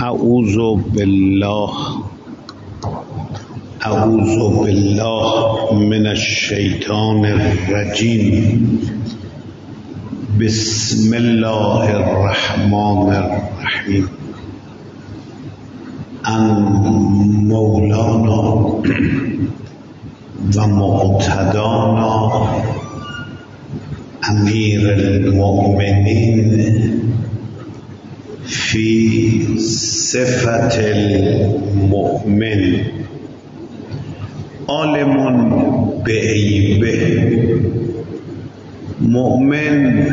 اعوذ بالله من الشیطان الرجیم. بسم الله الرحمن الرحیم. ان مولانا و مقتدانا امیر المؤمنین فی صفت المؤمن عالم بعیبه. مؤمن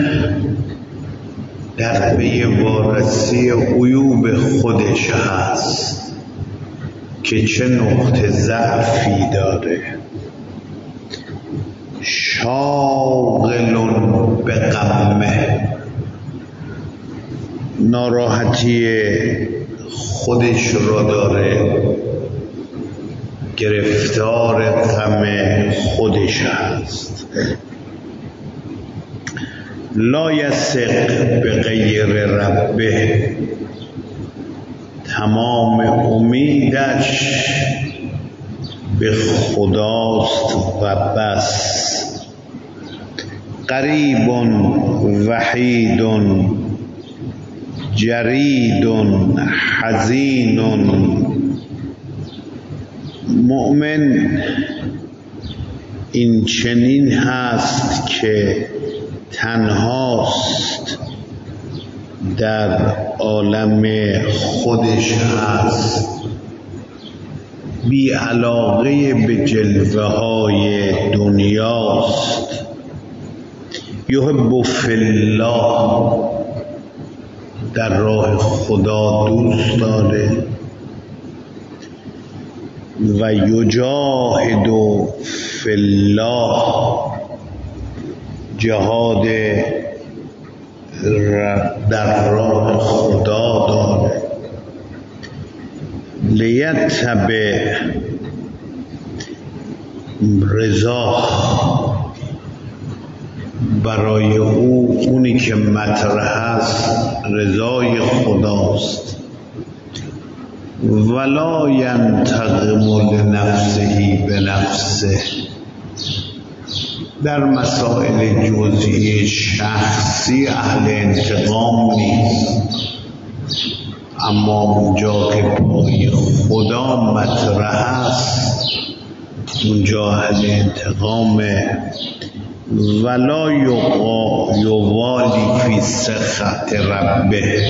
در پی وارسی عیوب خودش هست که چه نقطه ضعفی داره. شاغل به غمه، ناراحتی خودش را داره، گرفتار غم خودش هست. لا یثق به غیر ربه، تمام امیدش به خداست و بس. قریب وحید جرید حزین. مؤمن این چنین هست که تنهاست، در عالم خودش هست، بی علاقه به جلوه های دنیاست. یحب فی الله، در راه خدا دوست داره. و یجاهد فی الله، جهاد در راه خدا داره. لیتبع رضا، برای او اونی که مطرح است رضای خداست. ولا ینتقم لنفسه بنفسه، در مسائل جزئی شخصی اهل انتقام نیست، اما اونجا که پای خدا مطرح است اونجا اهل انتقامه. ولا یوالی فی سخط ربه،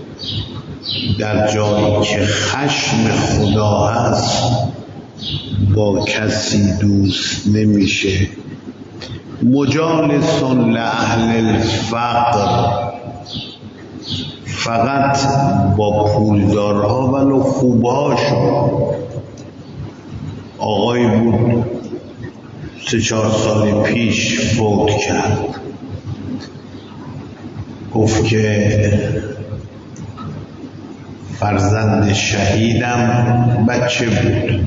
در جایی که خشم خدا هست با کسی دوست نمیشه. مجالس لأهل الفقر، فقط با پولدارها ولو خوبهاشون. آقای بود 3-4 سال پیش فوت کرد، گفت که فرزند شهیدم بچه بود،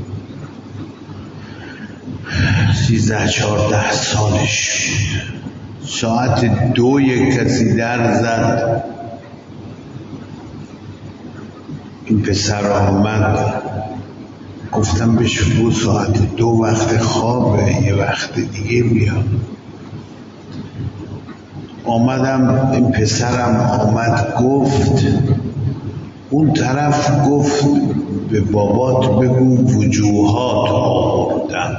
13-14 سالش بود. ساعت 2 یک کسی در زد، این پسر آمد. گفتم بهش بگو ساعت 2 وقت خوابه، یه وقت دیگه بیام. آمدم، این پسرم آمد گفت، اون طرف گفت به بابات بگو وجوهات آوردم.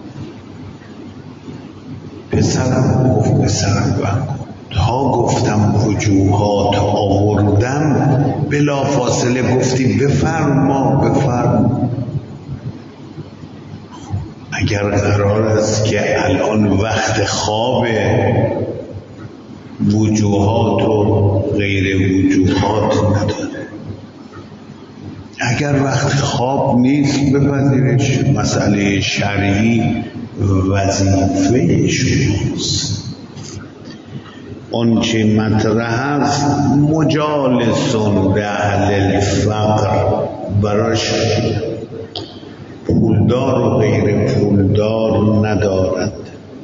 پسرم گفت پسرم تا گفتم وجوهات آوردم بلا فاصله گفتی بفرما. اگر قرار است که الان وقت خوابه، وجوهات و غیر وجوهات نداره. اگر وقت خواب نیست بپذیرش، مسئله شرعی وظیفه شماست. آنچه مطرح است مجالسون به اهل الفقر، براش پولدار و غیر پولدار ندارد.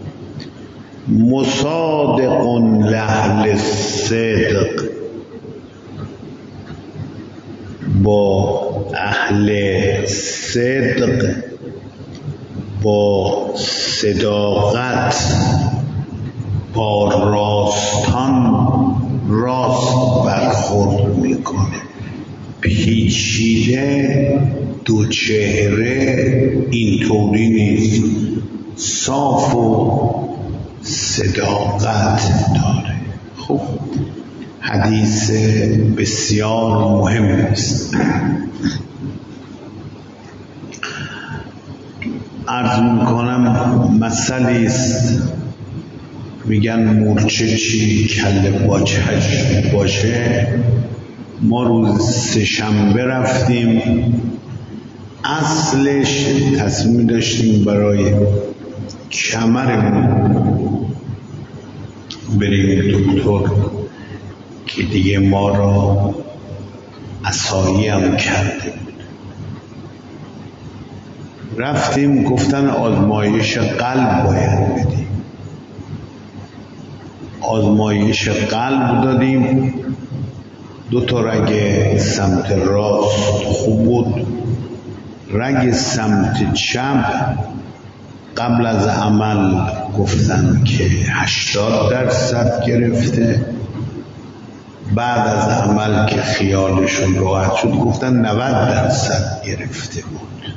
مصادق لأهل الصدق، با اهل صدق، با صداقت، با راستان راست برخورد میکنه. پیچیده دو چهره اینطوری نیست، صاف و صداقت داره. خب حدیث بسیار مهم است. عرض میکنم مسئله است، میگن مورچه چی کله باچش باشه. ما روز سه‌شنبه رفتیم، اصلش تصمیم داشتیم برای کمرمون بریم دکتر که دیگه ما را عصایی هم کرده. رفتیم گفتن آزمایش قلب باید بدیم. آزمایش قلب دادیم، 2 تا رگ سمت راست خوب بود، رگ سمت چپ قبل از عمل گفتن که 80% گرفته، بعد از عمل که خیالشون راحت شد گفتن 90% گرفته بود.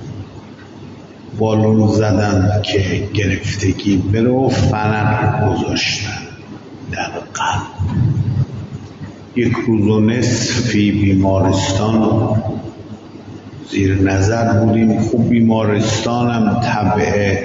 بالون زدن که گرفتگی بره و فنر گذاشتن در قلب. 1 روز و نصفی بیمارستان زیر نظر بودیم. خوب بیمارستانم طبع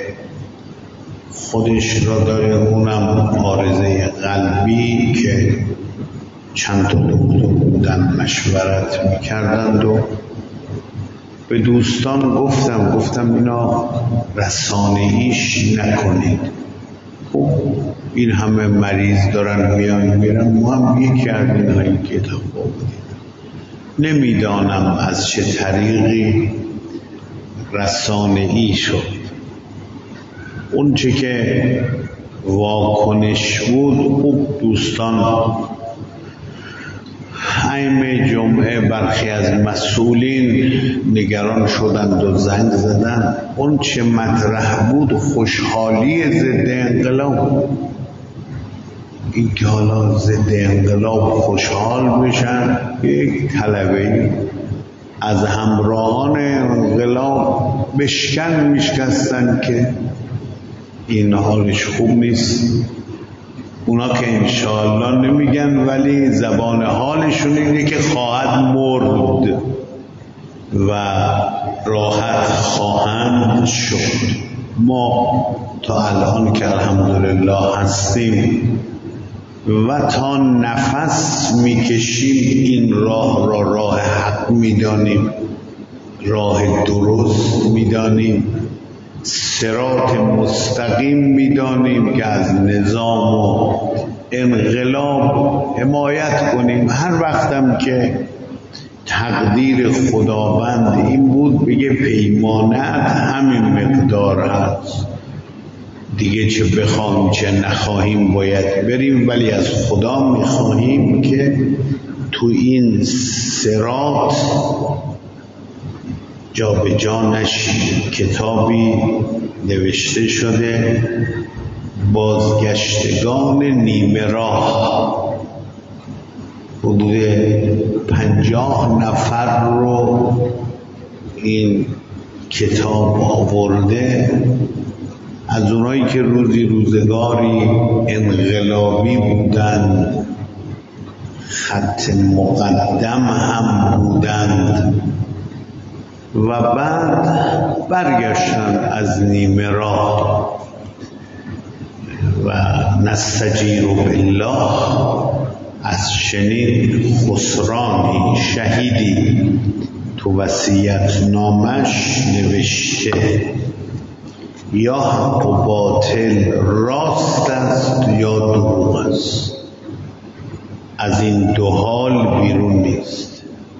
خودش را داره، اونم عارضه قلبی که چند تا دکتر بودن مشورت میکردند و به دوستان گفتم اینا رسانه‌ایش نکنید. خب این همه مریض دارن میان میرن، ما هم یکی از اینهایی که اتفاق دید. نمیدانم از چه طریقی رسانه‌ای شد. اون چه که واکنش بود، خوب دوستان ائمه جمعه برخی از مسئولین نگران شدند و زنگ زدند. اون چه مطرح بود خوشحالی ضد انقلاب، این که حالا ضد انقلاب خوشحال بشن. یک طلبه از همراهان انقلاب میشکستن که این حالش خوب نیست. اونا که انشاءالله نمیگن، ولی زبان حالشون اینه که خواهد مرد و راحت خواهند شد. ما تا الان که الحمدلله هستیم و تا نفس میکشیم این راه را راه حق میدانیم، راه درست میدانیم، صراط مستقیم میدانیم که از نظام و انقلاب حمایت کنیم. هر وقتم که تقدیر خداوند این بود بگه پیمانت همین مقدار هست، دیگه چه بخوایم چه نخواهیم باید بریم، ولی از خدا میخواهیم که تو این صراط جا به جا نشیم. کتابی نوشته شده بازگشتگان نیمه راه، حدود 50 نفر رو این کتاب آورده، از اونایی که روزگاری انقلابی بودند، خط مقدم هم بودند و بعد برگشتن از نیمه راه و نستجیر بالله از چنین خسرانی شهیدی تو وصیت نامش نوشته یا حق و باطل راست است یا دروغ است، از این 2 حال بیرون نیست.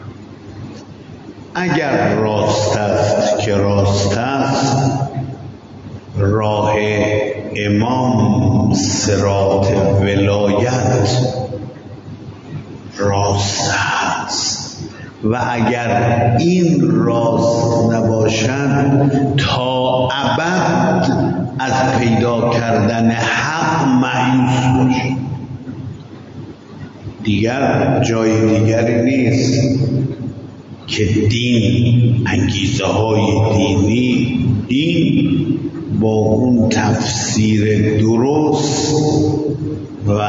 اگر راست است که راست است، راه امام صراط ولایت راست است. و اگر این راست نباشد تا ابد از پیدا کردن حق مایوس باشد. دیگر جای دیگری نیست که دین، انگیزه های دین با اون تفسیر درست و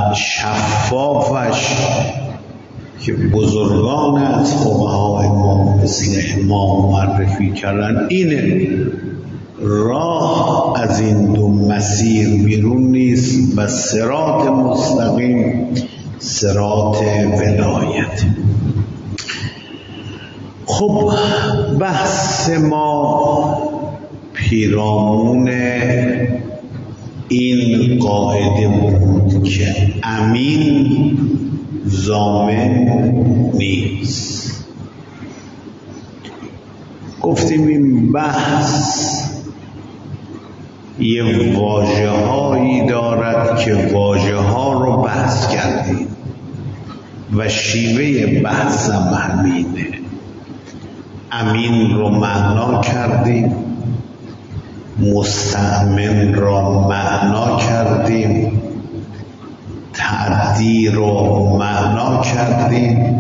شفافش که بزرگان از فقهای ما مثل ما معرفی کردن، اینه راه از این دو مسیر بیرون نیست و صراط مستقیم صراط ولایت. خب بحث ما پیرامون این قاعده بود که امین ضامن نیست. گفتیم این بحث یه واژه هایی دارد که واژه ها رو بحث کردیم و شیوه بحثم همینه. امین رو معنا کردیم، مستأمن را معنا کردیم، تعدی رو معنا کردیم،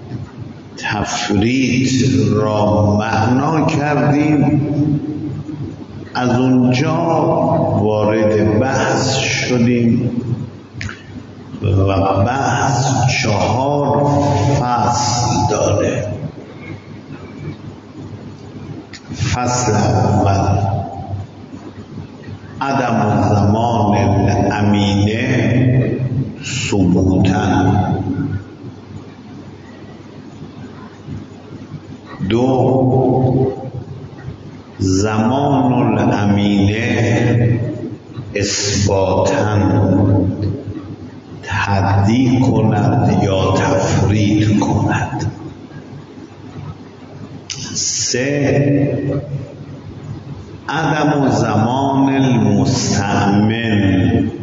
تفرید را معنا کردیم. از اونجا وارد بحث شدیم و بحث 4 فصل داره. فصل اول عدم زمان الامینه ثبوتا. 2 زمان الامینه اثباتا، تحدی کند یا تفرید کند. 3 عدم زمان المستأمن.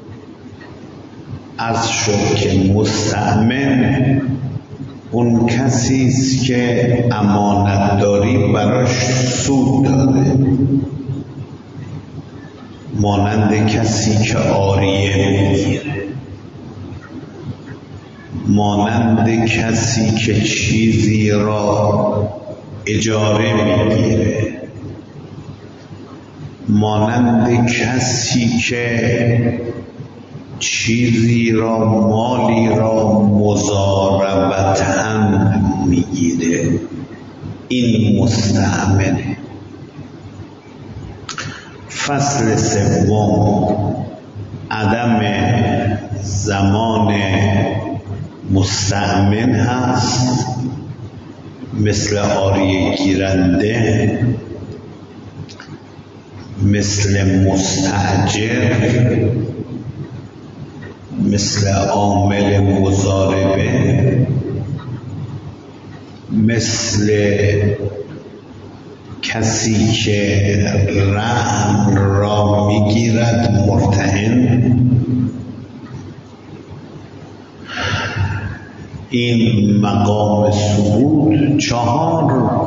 از شد که مستأمن اون کسی است که امانتداری براش سود داره، مانند کسی که عاریه میگیره، مانند کسی که چیزی را اجاره میگیره، مانند کسی که چیزی را، مالی را مضاربتاً میگیره. این مستأمنه. فصل 3 عدم زمان مستأمن هست، مثل عاریه گیرنده، مثل مستأجر، مثل عامل مضاربه، مثل کسی که رهن را میگیرد، مرتهن. این مقام ثبوت. 4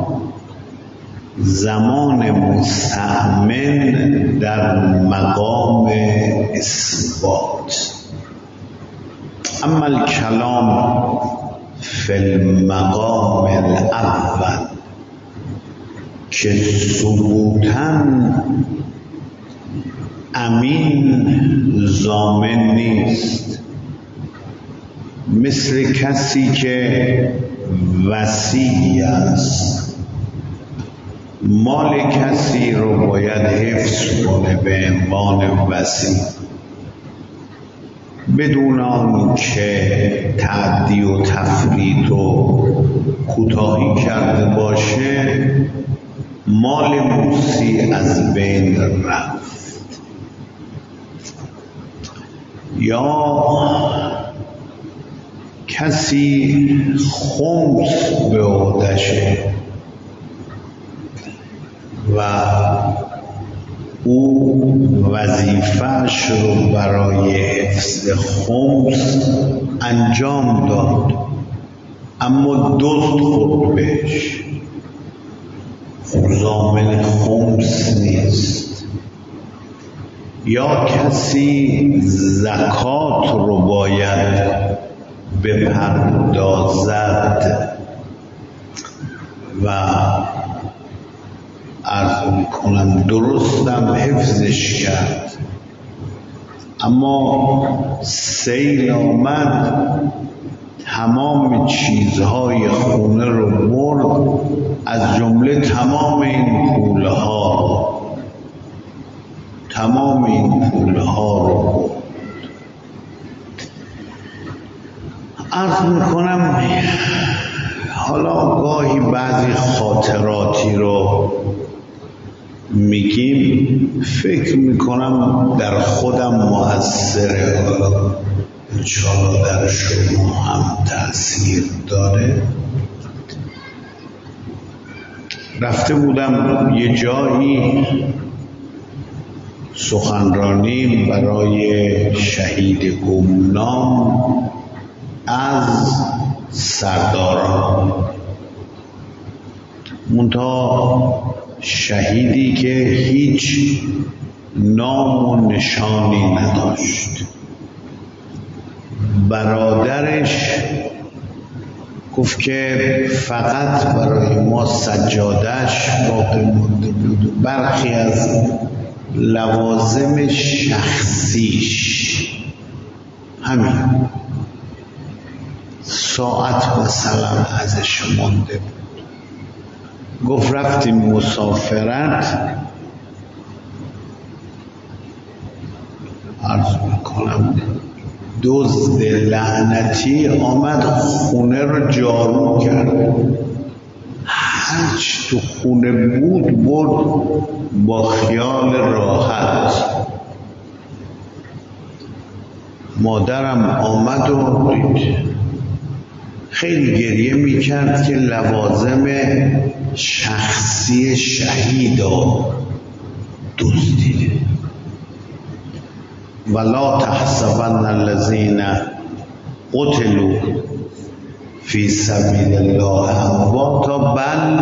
زمان مستأمن در مقام اثبات. اما الکلام فی المقام الاول که ثبوتاً امین ضامن نیست، مثل کسی که وصی است، مال کسی رو باید حفظ کنه به عنوان وصی، بدون آنکه تعدی و تفرید و کوتاهی کرده باشه، مال موصی از بین رفت. یا کسی خمس به عهده‌شه و او وظیفه‌اش رو برای حفظ خمس انجام داد، اما دزد خورد بهش. ضامن خمس نیست. یا کسی زکات رو باید بپردازد و عرض میکنم درستم حفظش کرد، اما سیل آمد تمام چیزهای خونه رو برد، از جمله تمام این پولها رو برد. عرض میکنم حالا گاهی بعضی خاطراتی رو میگیم، فکر میکنم در خودم مؤثره، حالا انشاءالله در شما هم تأثیر داره. رفته بودم یه جایی سخنرانی برای شهید گمنام از سرداران، منتها شهیدی که هیچ نام و نشانی نداشت. برادرش گفت که فقط برای ما سجادش باقی مونده بود، برخی از لوازم شخصیش، همین ساعت مثلا ازش مونده بود. گفت رفتیم مسافرت، عرض میکنم دزد لعنتی آمد خونه رو جارو کرد، هرچی تو خونه بود برد با خیال راحت. مادرم آمد و دید، خیلی گریه میکرد که لوازم شخصی شهید دزدیده. ولا تحسبن الذین قتلوا فی سبیل الله امواتا بل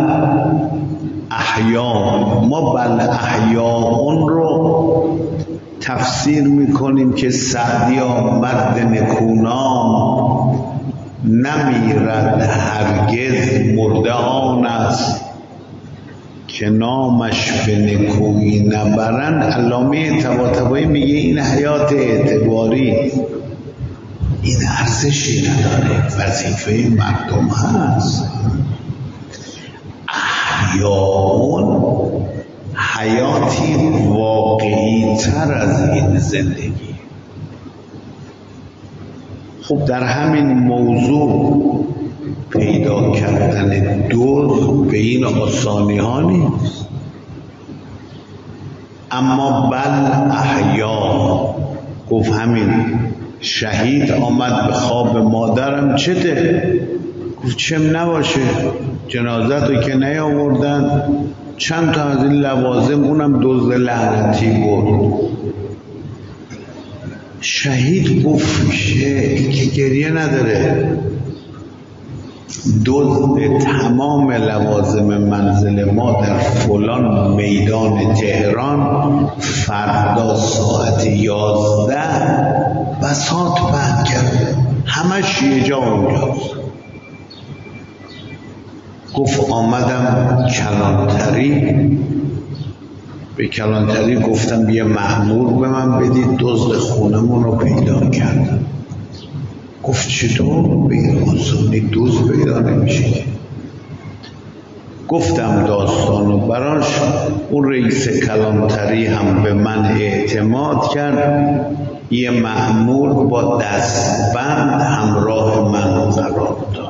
احیاء. ما بل احیاء رو تفسیر میکنیم که سعدی مرد نکونام نمیرد هرگز، مرده آن است که نامش به نکویی نبرند. علامه طباطبایی میگه این حیات اعتباری، این ارزشی نداره، وظیفه مردم هست. احیاون حیاتی واقعی تر از این زندگی. خب در همین موضوع پیدا کردن دزد به این آسانی ها نیست. اما بل احیا، گفت همین شهید آمد به خواب مادرم چته؟ گفت چم نباشه، جنازت رو که نیاوردن، چند تا از این لوازم اونم دزد لعنتی برد. شهید گفت این که گریه نداره، دزد تمام لوازم منزل ما در فلان میدان تهران فردا ساعت 11 بساط پهن کرده، همش یه جا اونجاست. گفت آمدم کلانتری، به کلانتری گفتم بیا مأمور به من بدید، دزد خونمون رو پیدا کردم. گفت چطور؟ به این آسانی دزد پیدا نمیشه. گفتم داستانو براش، اون رئیس کلانتری هم به من اعتماد کرد، یه مأمور با دستبند همراه من قرار داد.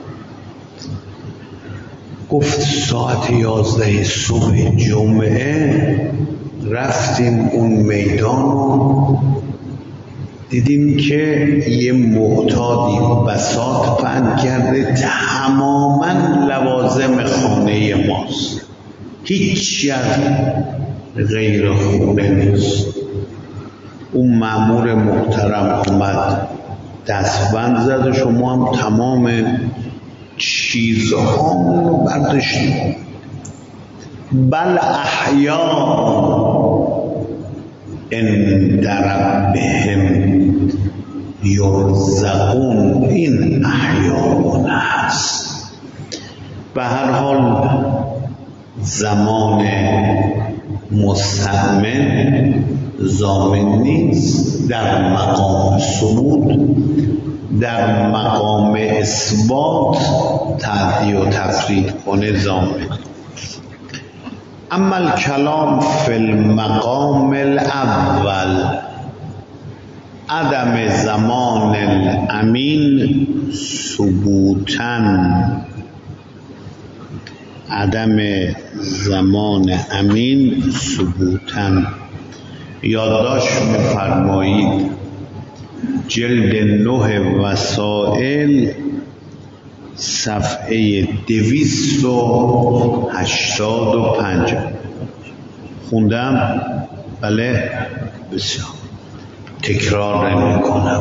گفت ساعت 11 صبح جمعه رفتیم اون میدان رو دیدیم که یه معتادی بساط پهن کرده، تماما لوازم خانه ماست، هیچی از غیر خونه نیست. اون مأمور محترم اومد دستبند زد و شما هم تمام چیزها رو برداشتیم. بل احیا عند ربهم یرزقون، این احیاء هست. به هر حال زمان مستعمل ضامن نیست در مقام صمود، در مقام اثبات تعدی و تفرید کنه ضامن. اما الکلام فی المقام الاول عدم زمان الامین ثبوتاً، عدم زمان امین ثبوتاً. یادداشت می‌فرمایید جلد 9 وسائل صفحه 285 خوندم. بله بسیار تکرار نمی کنم.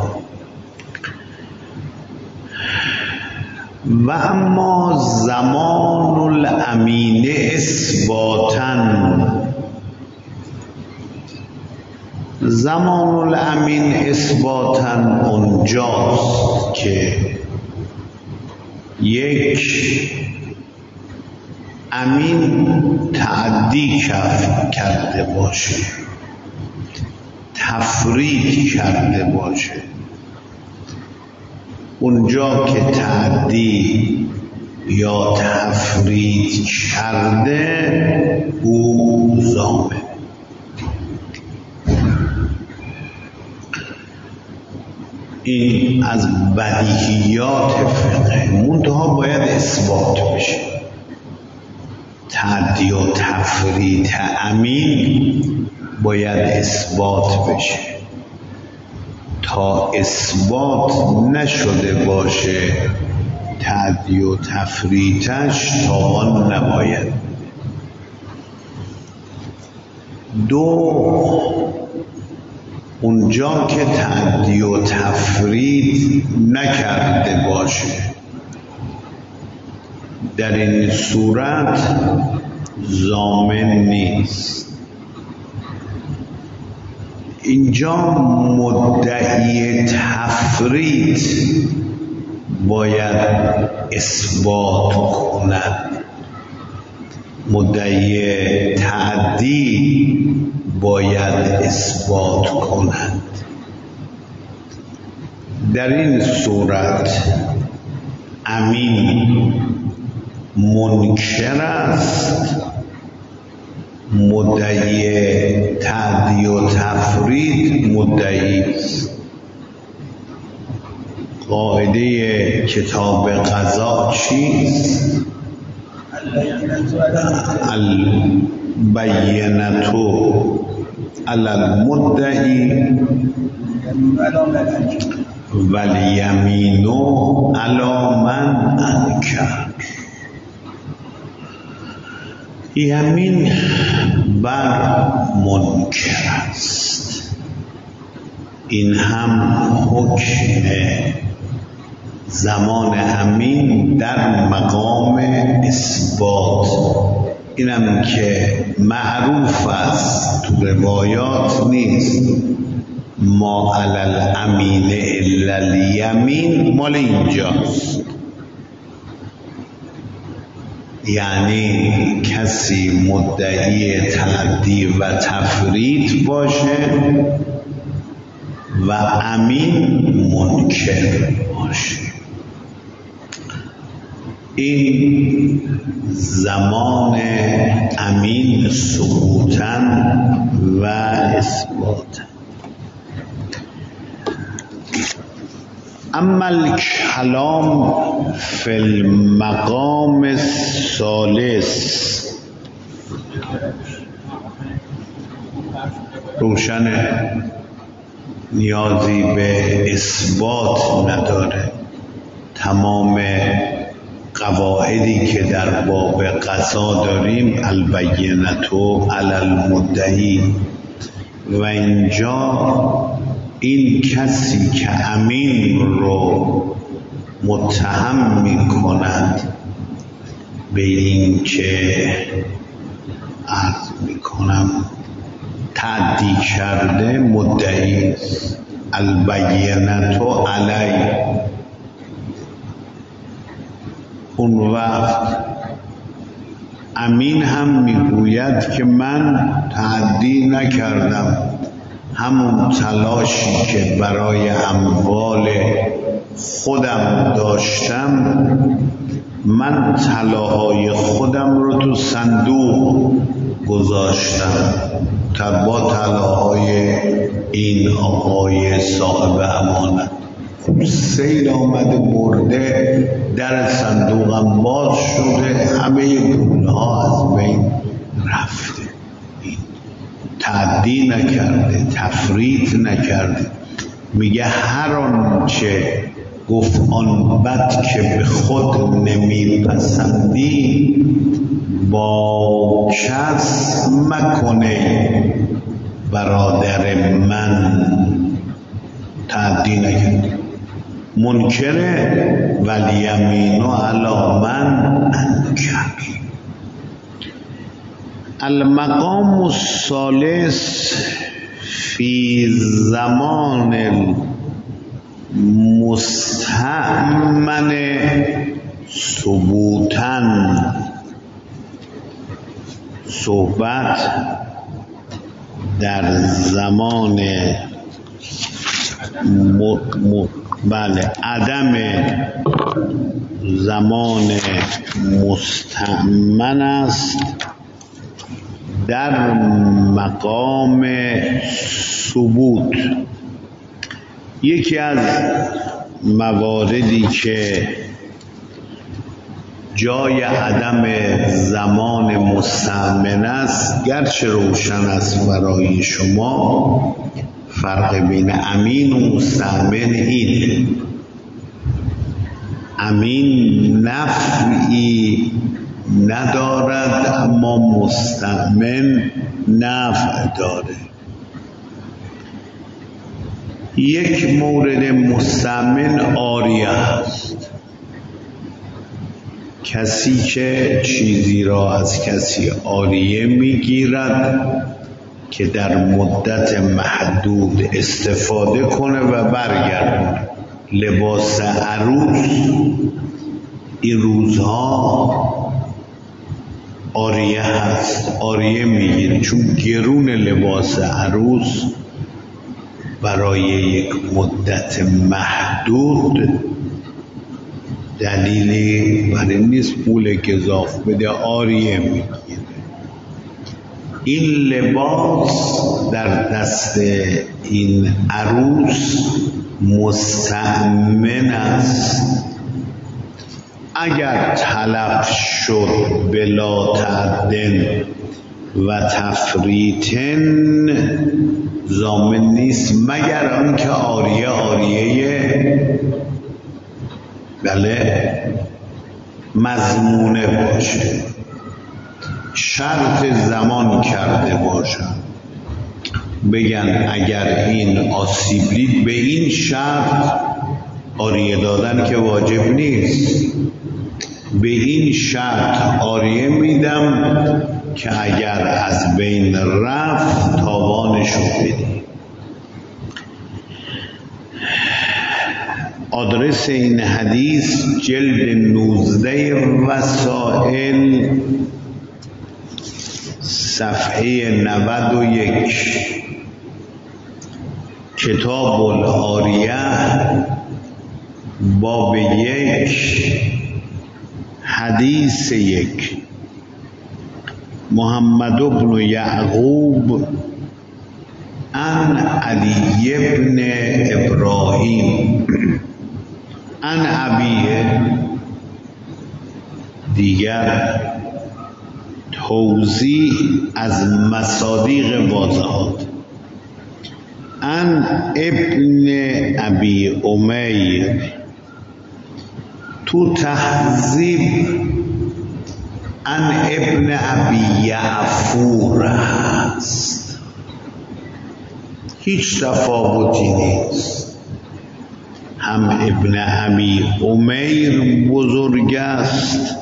و اما زمان الامین اثباتاً، زمان الامین اثباتاً اونجاست که یک امین تعدی کرده باشه، تفرید کرده باشه. اونجا که تعدی یا تفرید کرده او ضامن. این از بدیهیات فقه، منتها باید اثبات بشه. تعدی و تفرید امین باید اثبات بشه. تا اثبات نشده باشه تعدی و تفریدش تاوان نباید. دو، اونجا که تعدی و تفرید نکرده باشه، در این صورت ضامن نیست. اینجا مدعی تفرید باید اثبات کند، مدعی تعدی باید اثبات کنند. در این صورت امین منکر است، مدعی تعدی و تفرید مدعی است. قاعده کتاب قضا چیست؟ البینة علی المدعی والیمین علی من انکر. یمین بر منکر است. این هم حکم زمان امین در مقام اثبات. اینم که معروف است تو روایات نیست. ما علی الامین الا الیمین، مال اینجاست. یعنی کسی مدعی تعدی و تفرید باشه و امین منکر باشه. این زمان امین ثبوتاً و اثباتاً. اما الکلام فی المقام الثالث، روشنه، نیازی به اثبات نداره. تمام قواعدی که در باب قضا داریم البینة علی المدعی، و اینجا این کسی که امین رو متهم می کند به این که عرض می کنم تعدی کرده مدعی است. البینة علی. اون وقت امین هم میگوید که من تعدی نکردم، همون تلاشی که برای اموال خودم داشتم، من طلاهای خودم رو تو صندوق گذاشتم تا با طلاهای این آقای صاحب امانت. سیل آمده برده، در صندوقم باز شده، همه پولها از بین رفته. این تعدی نکرده، تفریط نکرده. میگه هر آنچه گفت آن بد که به خود نمیپسندی با کس مکنه برادر من. تعدی نکرده. منکره والیمین علی من انکر. المقام الثالث فی زمان المستأمن ثبوتاً. صحبت در زمان عدم زمان مستأمن است در مقام ثبوت. یکی از مواردی که جای عدم زمان مستأمن است، گرچه روشن است برای شما، فرق بین امین و مستأمن اینه: امین نفعی ندارد اما مستأمن نفع داره. یک مورد مستأمن عاریه است، کسی که چیزی را از کسی عاریه میگیرد که در مدت محدود استفاده کنه و برگردونه. لباس عروس این روزها عاریه هست، عاریه میگیره، چون گرون لباس عروس برای یک مدت محدود دلیلی برای نیست پول گزاف بده، عاریه میگیره. این لباس در دست این عروس مستأمن است. اگر تلف شد بلا تعدن و تفریطن ضامن نیست، مگر آنکه عاریه بله مضمونه باشه، شرط زمان کرده باشن، بگن اگر این آسیب دید به این شرط عاریه دادن که واجب نیست، به این شرط عاریه میدم که اگر از بین رفت تاوانشو بدی. آدرس این حدیث جلد 19 وسائل صفحه 91، کتاب العاریه باب 1 حدیث 1. محمد بن یعقوب عن علی بن ابراهیم عن ابیه. دیگر توضیح از مصادیق واضحات. عن ابن ابی امیر، تو تهذیب عن ابن ابی یعفور است، هیچ تفاوتی نیست. هم ابن ابی عمیر بزرگ است،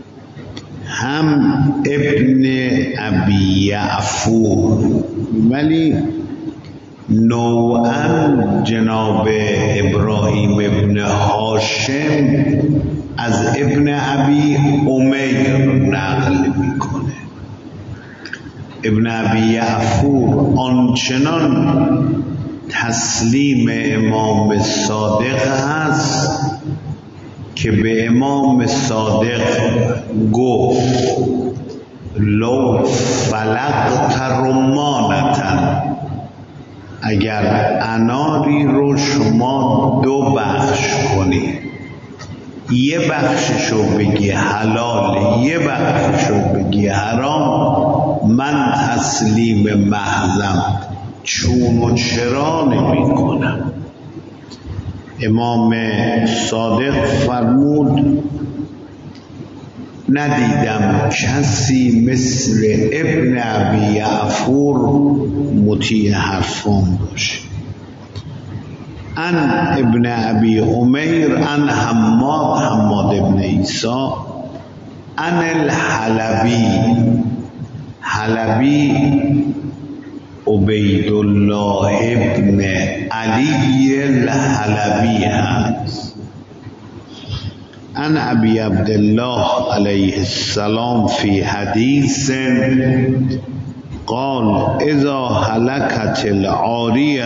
هم ابن ابی یعفور، ولی نوعا جناب ابراهیم ابن هاشم از ابن ابی عمیر نقل میکنه. ابن ابی یعفور آنچنان تسلیم امام صادق هست که به امام صادق گفت لو فلقت رمانتن، اگر اناری رو شما دو بخش کنی، یه بخششو بگی حلال، یه بخششو بگی حرام، من تسلیم محضم چون و چرا نمی کنم. امام صادق فرمود ندیدم کسی مثل ابن ابی یعفور مطیع حرفان باشه. ان ابن ابی عمیر ان حماد ابن عیسی ان الحلبی عبید الله ابن علی الحلبی هست. ان ابی عبدالله علیه السلام فی حدیث قال اذا هلكت العاریة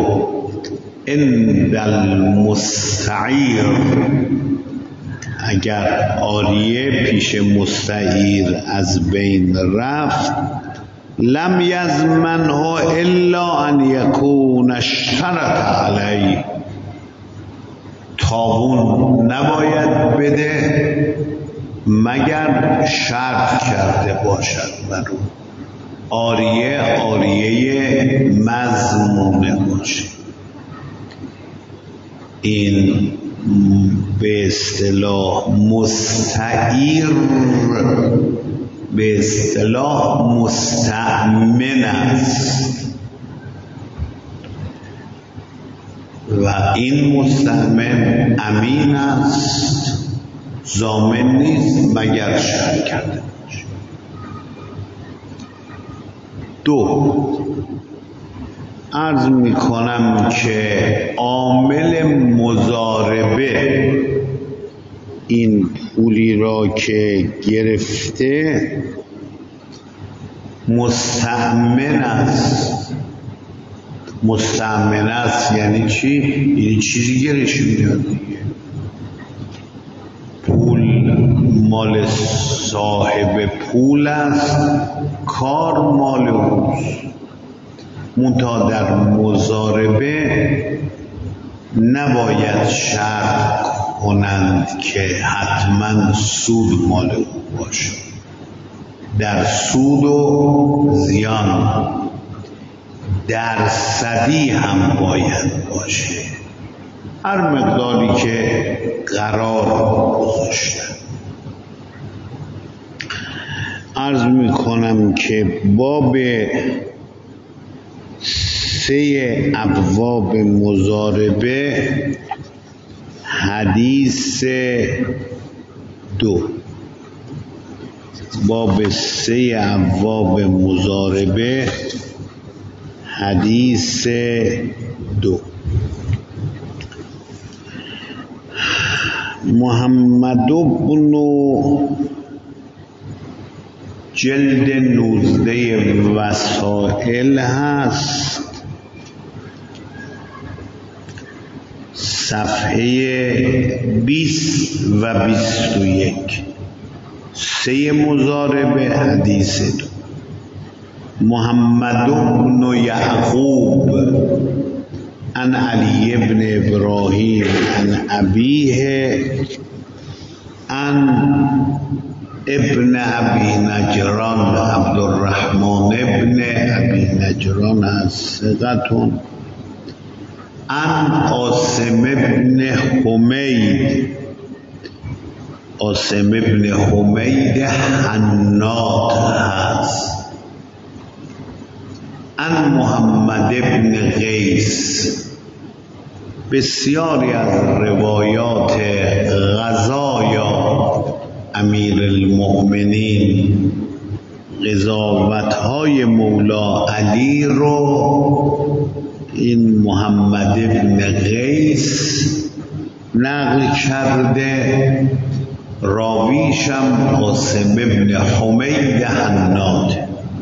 عند المستعیر، اگر عاریه پیش مستعیر از بین رفت، لم یضمنه الا ان یکون اشترط علیه، تاوان نباید بده مگر شرط کرده باشد بر او، عاریه مضمونه باشه. این به اصطلاح مستعیر، به اصطلاح مستأمن است و این مستأمن امین است، ضامن نیست مگر شرط کرده باشه. دو، عرض می کنم که عامل مضاربه این پولی را که گرفته مستأمن است. مستأمن است یعنی چی؟ یعنی چیزی گرش میاد دیگه. پول مال صاحب پول است، کار مال اوست. منتها در مضاربه نباید شرط کنند که حتما سود مال او باشه. در سود و زیان درصدی هم باید باشه، هر مقداری که قرار گذاشتن. عرض می کنم که باب 3 ابواب مضاربه حدیث 2. باب 3 ابواب مضاربه حدیث 2. محمد بن جلد 19 وسائل هست، صفحه 20 و 21. 3 مضاربه حدیث 2. محمد بن یعقوب عن علی بن ابراهیم عن ابیه عن ابن ابی نجران عبدالرحمن ابن ابی نجران از ثقتون عن عاصم ابن حمید، عاصم ابن حمید حناد هست، عن محمد ابن قیس بسیاری از روایات غزایا امیر المؤمنین، قضاوت‌های مولا علی رو این محمد ابن قیس نقل کرده. راویشم قاسم ابن حمید حناد.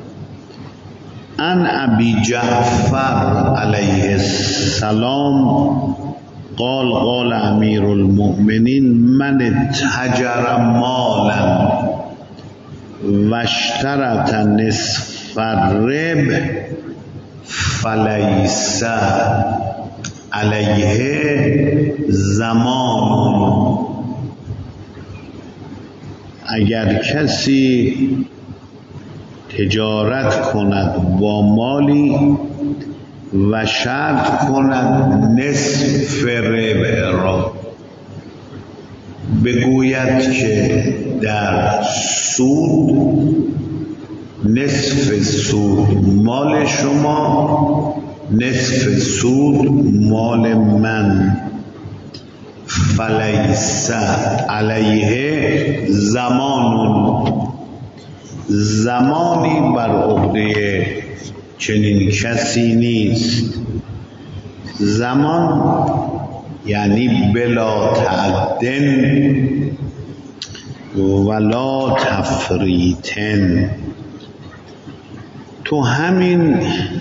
عن ابی جعفر علیه السلام قال قال امیر المؤمنین من اتجر مالا و اشترط نصف الربح فلیس علیه زمان. اگر کسی تجارت کند با مالی و شرط کند نصف ربح را، بگوید که در سود نصف سود مال شما، نصف سود مال من، فلیس علیه زمان، زمانی بر عهده چنین کسی نیست. زمان یعنی بلا تعدن ولا تفریطن. تو همین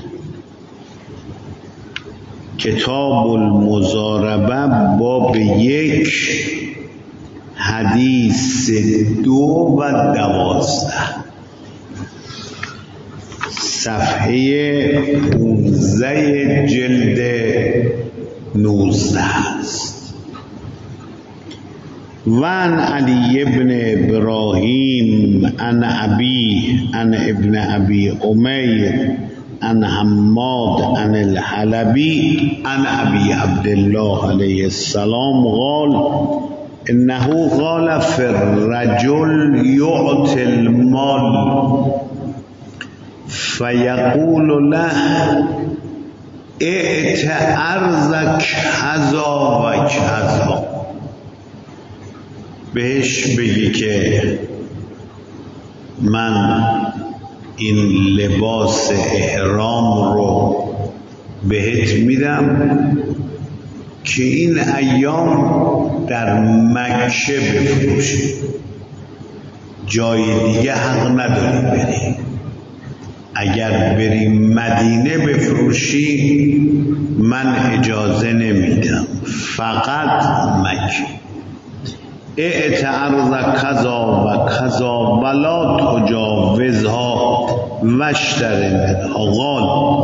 کتاب المضاربه باب 1 حدیث 2 و 12 صفحه 15 جلد 19 است. وعن علی ابن ابراهیم عن ابی عن ابن ابی امیر عن حماد عن الحلبی عن ابی عبدالله علیه السلام قال انه قال في الرجل يعطي المال فيقول له ائت ارض کذا و کذا. بهش بگی که من این لباس احرام رو بهت میدم که این ایام در مکه بفروشی، جای دیگه حق نداری بری. اگر بری مدینه بفروشی من اجازه نمیدم، فقط مکه. ائت ارض کذا و کذا ولا تجاوزها واشتر منها. قال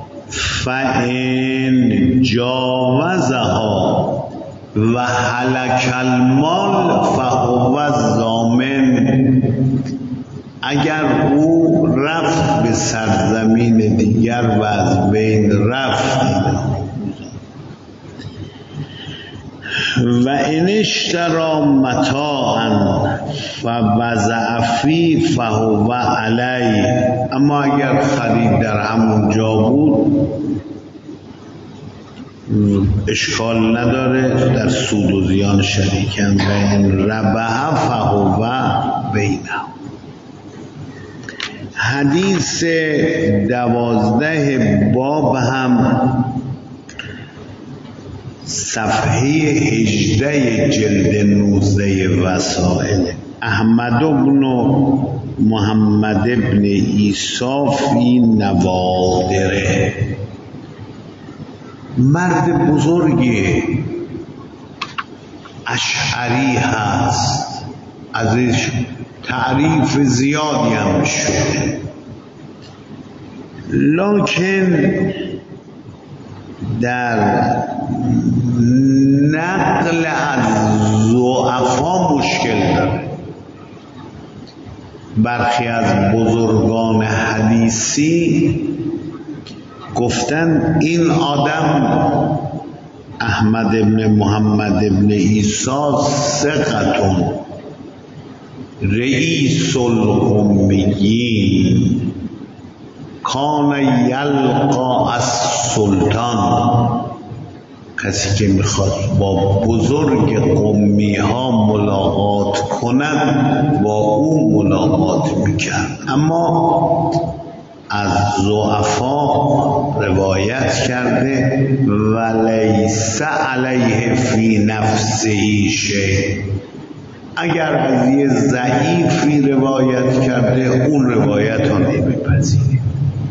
فإن جاوزها و هلك المال فهو الضامن. اگر او رفت به سرزمین دیگر و از بین رفت، و ان اشتری متاعا فوضع فیه فهو علیه. اما اگر خرید در همون جا بود اشکال نداره، در سود و زیان شریکن. و این ربح فهو بینه. حدیث 12 باب هم صفحه 18 جلد 19 وسائل. احمد بن محمد بن عیسی فی نوادره. مرد بزرگی اشعری هست، ازش تعریف زیادی هم شده، لکن در نقل از ضعفا مشکل داره. برخی از بزرگان حدیثی گفتن این آدم احمد ابن محمد ابن عیسی ثقتون رئیس الامیین کان یلقا السلطان کسی که میخواد با بزرگ قمی ها ملاقات کند با او ملاقات میکرد. اما از ضعفا روایت کرده ولیس علیه فی نفسه شیء، اگر از یه ضعیفی روایت کرده اون روایت ها نمیپذیره،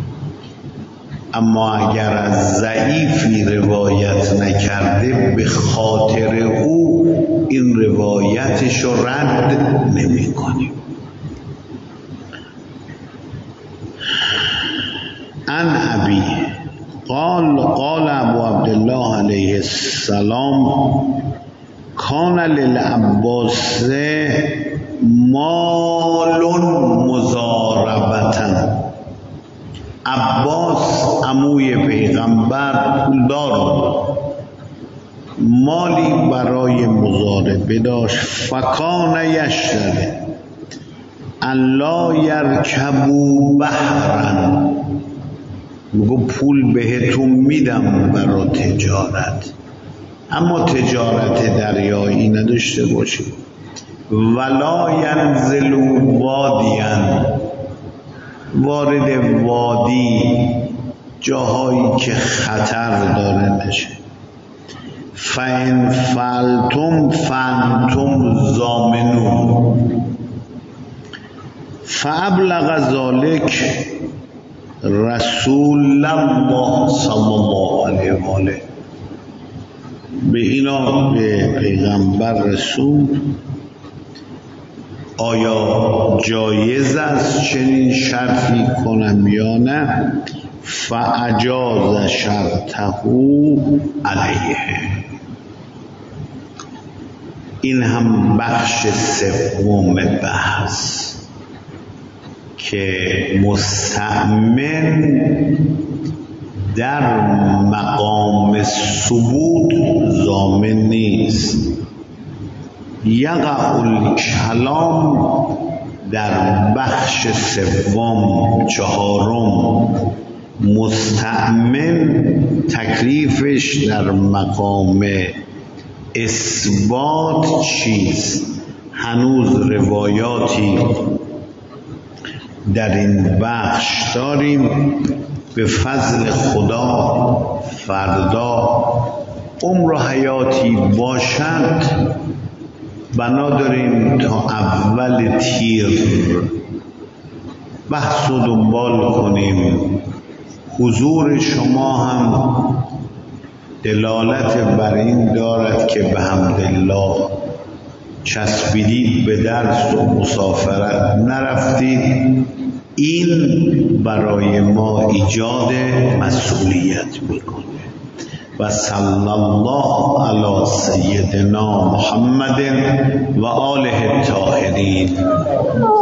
اما اگر از ضعیفی روایت نکرده به خاطر او این روایتش رو رد نمی کنیم. عن ابی قال ابو عبدالله علیه السلام کان للعباس مال مضاربة. عباس عموی پیغمبر پولدار، مالی برای مضاربه داشت. فکان یشتری الا یرکبوا بحرا، میگو پول بهتون میدم برای تجارت، اما تجارت دریایی نداشته باشید. ولا ینزلوا وادیا، وارد وادی جاهایی که خطر داره نشه. فان فعلتم فانتم ضامنون. فابلغ ذلك رسول الله صلی الله علیه و آله، به اینا به پیغمبر رسول آیا جایز است چنین شرطی کنم یا نه؟ فاجاز شرطه علیه. این هم بخش سوم بحث که مستأمن در مقام ثبوت ضامن نیست. یقع الکلام در بخش سوم چهارم، مستأمن تکلیفش در مقام اثبات چیست. هنوز روایاتی در این بخش داریم. به فضل خدا فردا عمر و حیاتی باشد بنا داریم تا اول تیر بحث و دنبال کنیم. حضور شما هم دلالت بر این دارد که به حمدالله چسبیدید به درس و مسافرت نرفتید. این برای ما ایجاد مسئولیت میکنه. و صلی الله علی سیدنا محمد و آله الطاهرین.